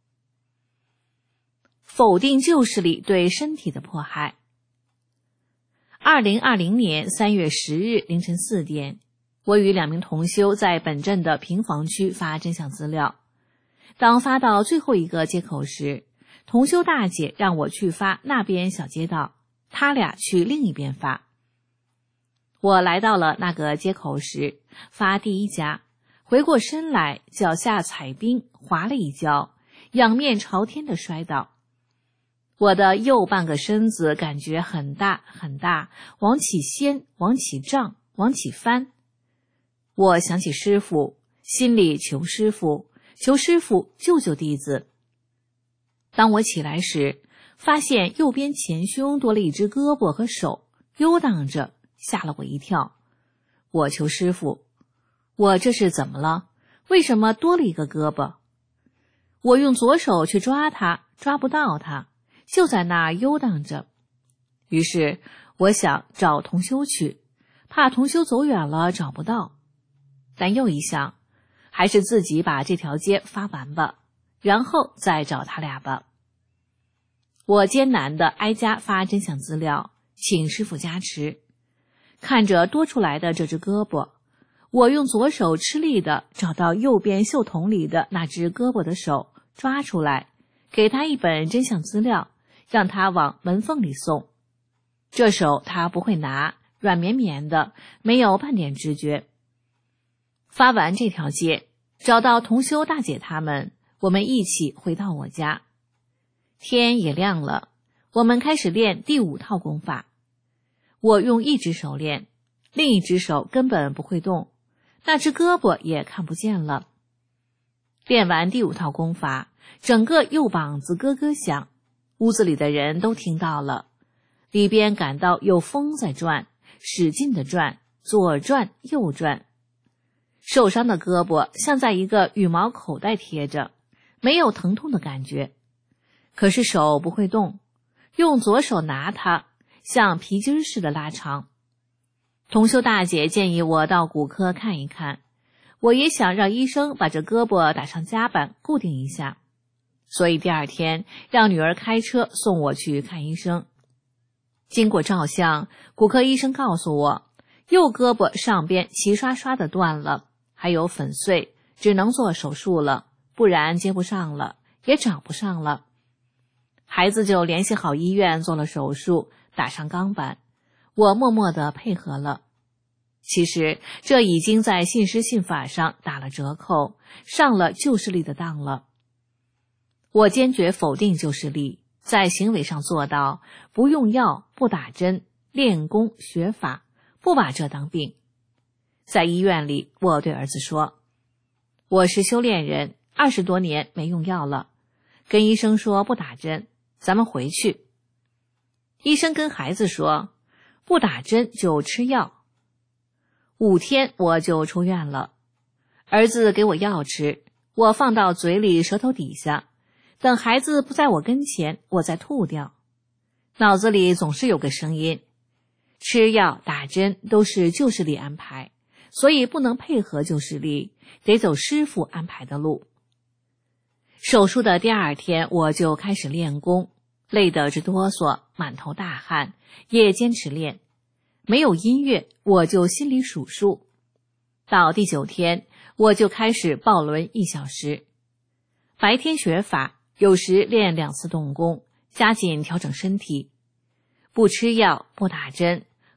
否定旧势力对身体的迫害。二零二零年三月十日凌晨四点，我与两名同修在本镇的平房区发真相资料。当发到最后一个街口时，同修大姐让我去发那边小街道，他俩去另一边发。我来到了那个街口时，发第一家，回过身来，脚下踩冰，滑了一跤，仰面朝天的摔倒。我的右半个身子感觉很大很大，往起掀，往起胀，往起翻。我想起师父，心里求师父，求师父救救弟子。当我起来时，发现右边前胸多了一只胳膊和手，游荡着，吓了我一跳。我求师父，我这是怎么了？为什么多了一个胳膊？我用左手去抓它，抓不到它，就在那儿游荡着。于是我想找同修去，怕同修走远了找不到。但又一想，还是自己把这条街发完吧，然后再找他俩吧。我艰难地挨家发真相资料，请师父加持。看着多出来的这只胳膊，我用左手吃力地找到右边袖筒里的那只胳膊的手，抓出来，给他一本真相资料，让他往门缝里送。这手他不会拿，软绵绵的，没有半点知觉。发完这条街，找到同修大姐他们，我们一起回到我家。天也亮了，我们开始练第五套功法。我用一只手练，另一只手根本不会动，那只胳膊也看不见了。练完第五套功法，整个右膀子咯咯响，屋子里的人都听到了，里边感到有风在转，使劲地转，左转右转。受伤的胳膊像在一个羽毛口袋贴着，没有疼痛的感觉。可是手不会动，用左手拿它，像皮筋似的拉长。同修大姐建议我到骨科看一看，我也想让医生把这胳膊打上夹板固定一下，所以第二天让女儿开车送我去看医生。经过照相，骨科医生告诉我，右胳膊上边齐刷刷的断了，还有粉碎，只能做手术了，不然接不上了，也长不上了。孩子就联系好医院做了手术，打上钢板，我默默地配合了。其实这已经在信施信法上打了折扣，上了旧势力的当了。我坚决否定旧势力，在行为上做到不用药、不打针、练功学法，不把这当病。在医院里，我对儿子说，我是修炼人，二十多年没用药了，跟医生说不打针，咱们回去。医生跟孩子说，不打针就吃药。五天我就出院了，儿子给我药吃，我放到嘴里舌头底下，等孩子不在我跟前，我再吐掉。脑子里总是有个声音，吃药打针都是旧势力安排，所以不能配合旧势力，得走师父安排的路。手术的第二天我就开始练功，累得直哆嗦，满头大汗，也坚持练。没有音乐，我就心里数数。到第九天，我就开始抱轮一小时。白天学法，有时练两次动功，加紧调整身体。不吃药，不打针，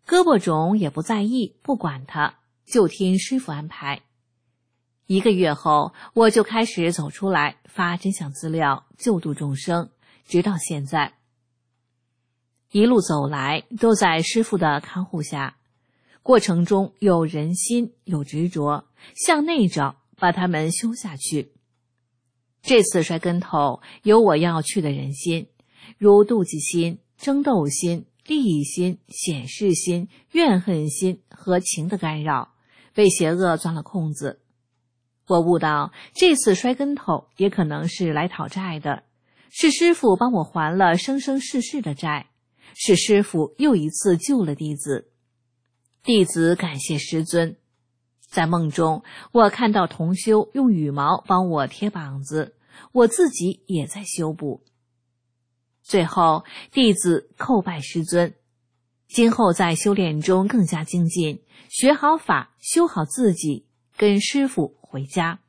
胳膊肿也不在意，不管它，就听师傅安排。一个月后，我就开始走出来发真相资料，救度众生，直到现在。一路走来，都在师父的看护下，过程中有人心，有执着，向内找，把它们修下去。这次摔跟头，有我要去的人心，如妒忌心、争斗心、利益心、显示心、怨恨心和情的干扰，被邪恶钻了空子。我悟到，这次摔跟头也可能是来讨债的，是师父帮我还了生生世世的债，是师父又一次救了弟子。弟子感谢师尊。在梦中，我看到同修用羽毛帮我贴膀子，我自己也在修补。最后，弟子叩拜师尊，今后在修炼中更加精进，学好法，修好自己，跟师父回家。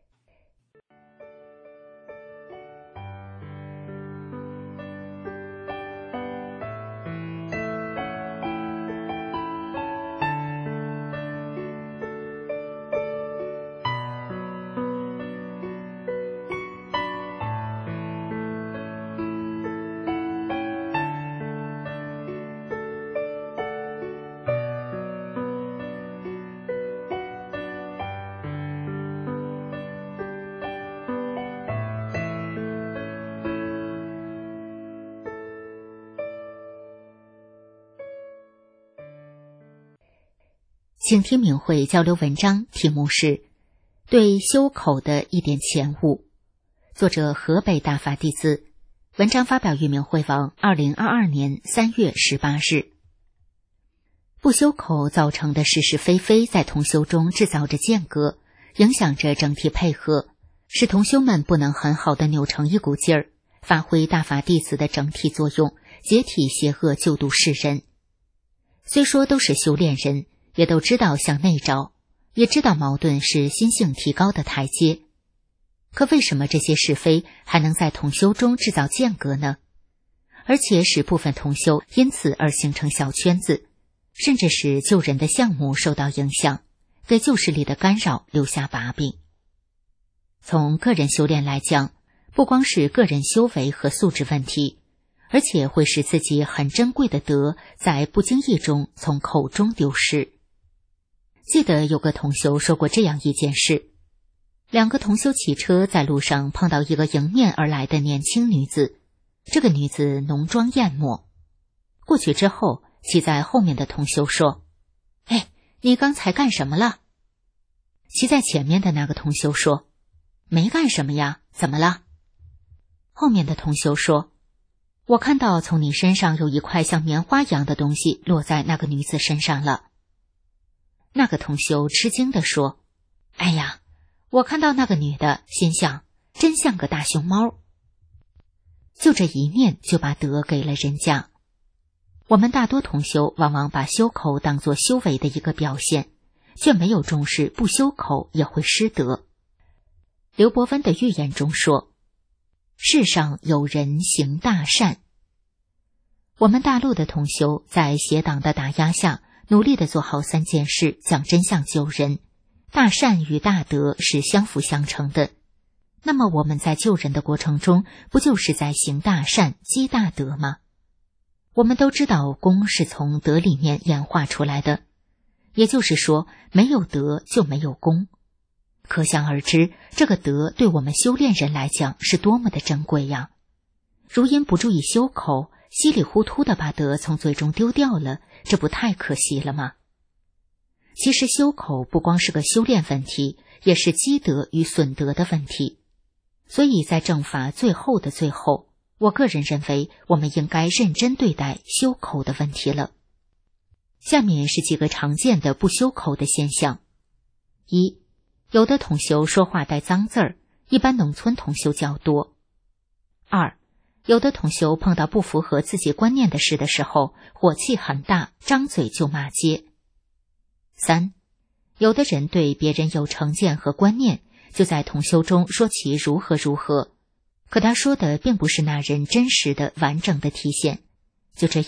请听明慧交流文章，题目是对修口的一点前悟，作者河北大法弟子，文章发表于明慧网二零二二年三月十八日。不修口造成的是是非非在同修中制造着间隔，影响着整体配合，使同修们不能很好的扭成一股劲儿，发挥大法弟子的整体作用，解体邪恶，救度世人。虽说都是修炼人，也都知道向内找，也知道矛盾是心性提高的台阶，可为什么这些是非还能在同修中制造间隔呢？而且使部分同修因此而形成小圈子，甚至使救人的项目受到影响，给救世力的干扰留下把柄。从个人修炼来讲，不光是个人修为和素质问题，而且会使自己很珍贵的德在不经意中从口中丢失。记得有个同修说过这样一件事，两个同修骑车在路上碰到一个迎面而来的年轻女子，这个女子浓妆艳抹。过去之后，骑在后面的同修说：哎，你刚才干什么了？骑在前面的那个同修说：没干什么呀，怎么了？后面的同修说：我看到从你身上有一块像棉花一样的东西落在那个女子身上了。那个同修吃惊地说：哎呀，我看到那个女的，心想真像个大熊猫。就这一念就把德给了人家。我们大多同修往往把修口当作修为的一个表现，却没有重视不修口也会失德。刘伯温的寓言中说：世上有人行大善。我们大陆的同修在邪党的打压下，努力地做好三件事，讲真相救人。大善与大德是相辅相成的。那么我们在救人的过程中，不就是在行大善、积大德吗？我们都知道功是从德里面演化出来的，也就是说，没有德就没有功。可想而知，这个德对我们修炼人来讲是多么的珍贵呀！如因不注意修口，稀里糊涂地把德从嘴中丢掉了，这不太可惜了吗？其实修口不光是个修炼问题，也是积德与损德的问题。所以在正法最后的最后，我个人认为我们应该认真对待修口的问题了。下面是几个常见的不修口的现象。一，有的同修说话带脏字儿，一般农村同修较多。二，有的同修碰到不符合自己观念的事的时候，火气很大，张嘴就骂街。三，有的人对别人有成见和观念，就在同修中说其如何如何，可他说的并不是那人真实的完整的体现，就这样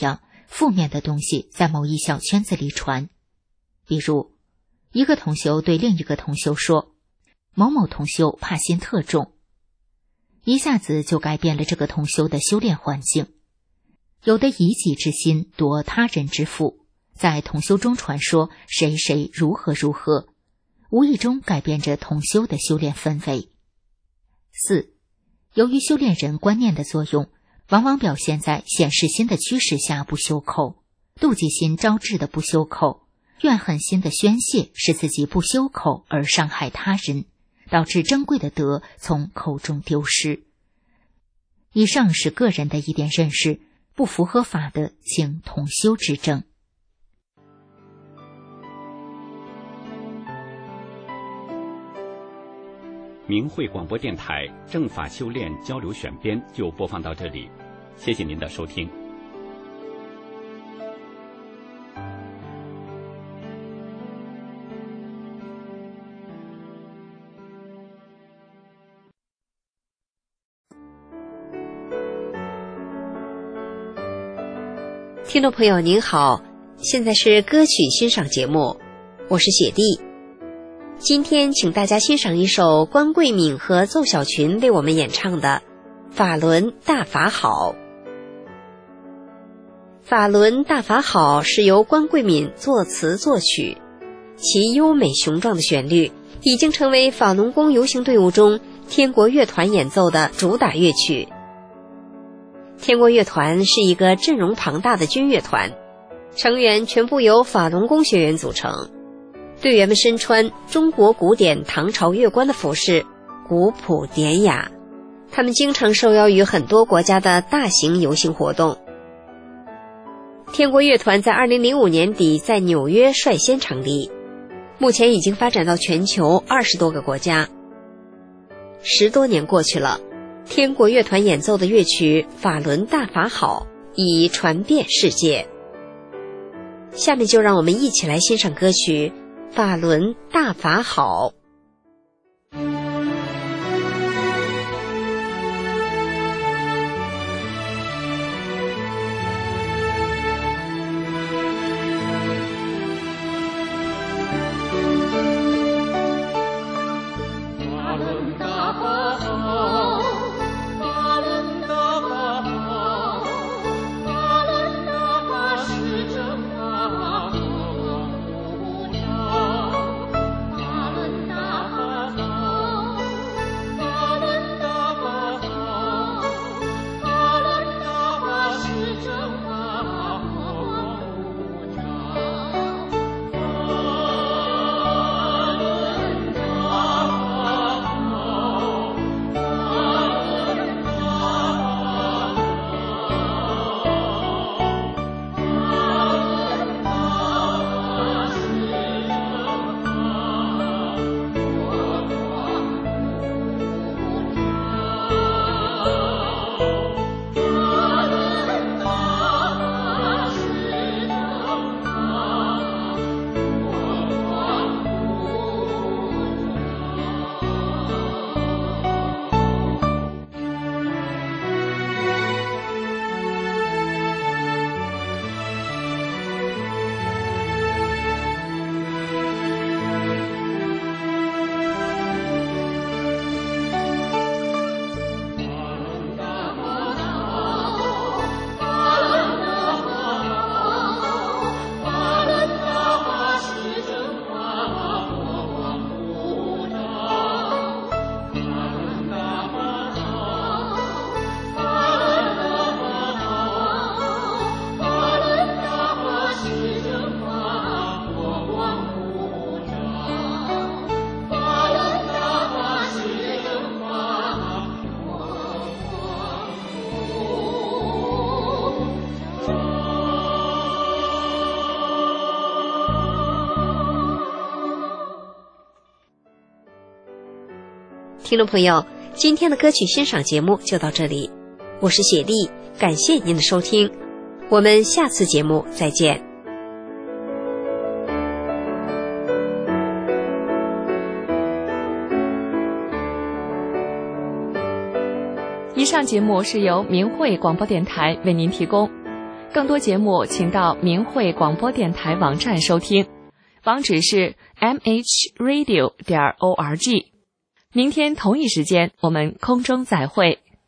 负面的东西在某一小圈子里传。比如，一个同修对另一个同修说，某某同修怕心特重，一下子就改变了这个同修的修炼环境。有的以己之心夺他人之腹，在同修中传说谁谁如何如何，无意中改变着同修的修炼氛围。四，由于修炼人观念的作用，往往表现在显示心的驱使下不修口，妒忌心招致的不修口，怨恨心的宣泄使自己不修口而伤害他人，导致珍贵的德从口中丢失。以上是个人的一点认识，不符合法的，请同修指正。 明慧广播电台正法修炼交流选编就播放到这里，谢谢您的收听。 听众朋友您好，现在是歌曲欣赏节目，我是雪莉。今天请大家欣赏一首关桂敏和邹小群为我们演唱的《法轮大法好》。法轮大法好是由关桂敏作词作曲，其优美雄壮的旋律已经成为法轮功游行队伍中天国乐团演奏的主打乐曲。天国乐团是一个阵容庞大的军乐团，成员全部由法轮功学员组成，队员们身穿中国古典唐朝乐官的服饰，古朴典雅。他们经常受邀于很多国家的大型游行活动。天国乐团在二零零五年底在纽约率先成立，目前已经发展到全球二十多个国家。十多年过去了，天国乐团演奏的乐曲《法轮大法好》已传遍世界。下面就让我们一起来欣赏歌曲《法轮大法好》。听众朋友，今天的歌曲欣赏节目就到这里，我是雪莉，感谢您的收听，我们下次节目再见。 以上节目是由明慧广播电台为您提供， 更多节目请到明慧广播电台网站收听，网址是 m h radio 点 org。明天同一时间我们空中再会。